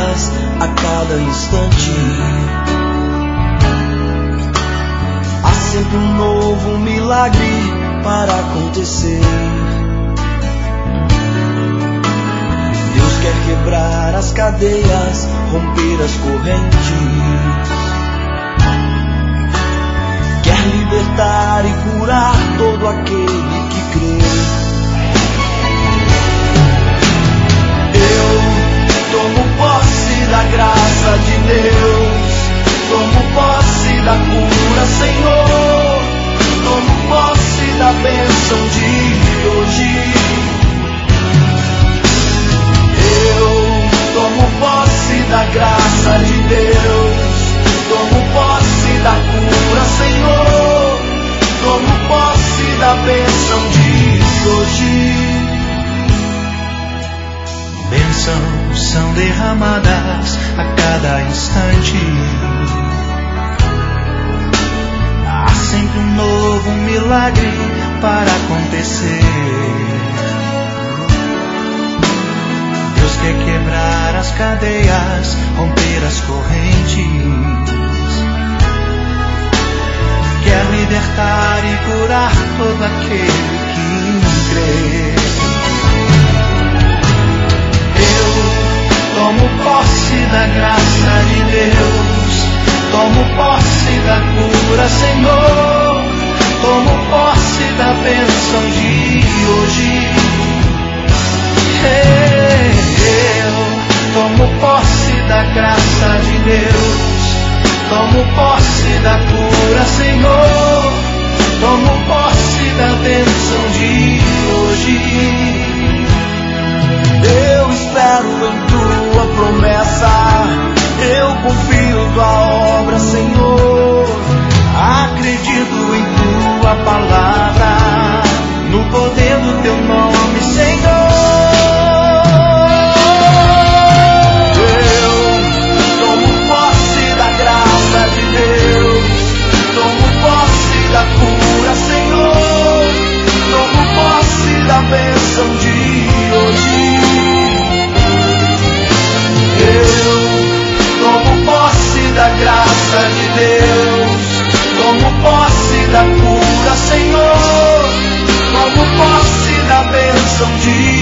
cadeias a cada instante. Há sempre um novo milagre para acontecer. Deus quer quebrar as cadeias, romper as correntes. Quer libertar e curar todo aquele que crê. Eu tomo posse da graça de Deus, tomo posse da cura, Senhor, tomo posse da bênção de hoje. Eu tomo posse da graça de Deus, tomo posse da cura, Senhor, tomo posse da bênção de hoje. Bênçãos são derramadas a cada instante. Há sempre um novo milagre para acontecer. Deus quer quebrar as cadeias, romper as correntes. Quer libertar e curar todo aquele que crê. Tomo posse da graça de Deus, tomo posse da cura, Senhor, tomo posse da bênção de hoje. Eu tomo posse da graça de Deus, tomo posse da cura, Senhor, tomo posse da bênção de hoje. Eu espero em tua promessa, eu confio tua obra, Senhor. Acredito em tua palavra, no poder do teu nome, Senhor. Eu tomo posse da graça de Deus, tomo posse da cura, Senhor, tomo posse da bênção de hoje. Eu tomo posse da graça de Deus, tomo posse da cura, Senhor, tomo posse da bênção de